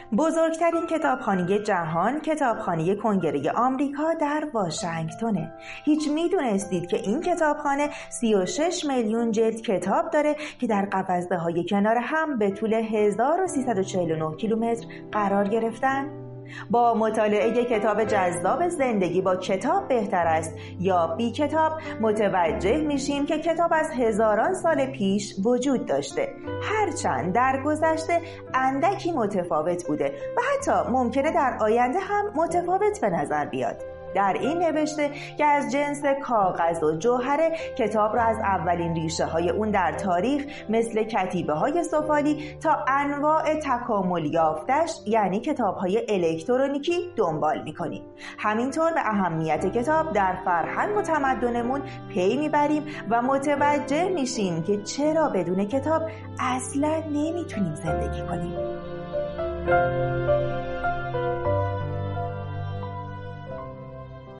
بزرگترین کتابخانه جهان کتابخانه کنگره آمریکا در واشنگتنه. هیچ میدونستید که این کتابخانه 36 میلیون جلد کتاب داره که در قفسه‌های کنار هم به طول 1349 کیلومتر قرار گرفتن؟ با مطالعه کتاب جذاب زندگی با کتاب بهتر است یا بی کتاب متوجه میشیم که کتاب از هزاران سال پیش وجود داشته، هرچند در گذشته اندکی متفاوت بوده و حتی ممکنه در آینده هم متفاوت به نظر بیاد. در این نوشته که از جنس کاغذ و جوهره، کتاب را از اولین ریشه های اون در تاریخ مثل کتیبه های سفالی تا انواع تکامل یافتش یعنی کتاب های الکترونیکی دنبال میکنیم. همینطور به اهمیت کتاب در فرهنگ و تمدنمون پی میبریم و متوجه میشیم که چرا بدون کتاب اصلا نمیتونیم زندگی کنیم.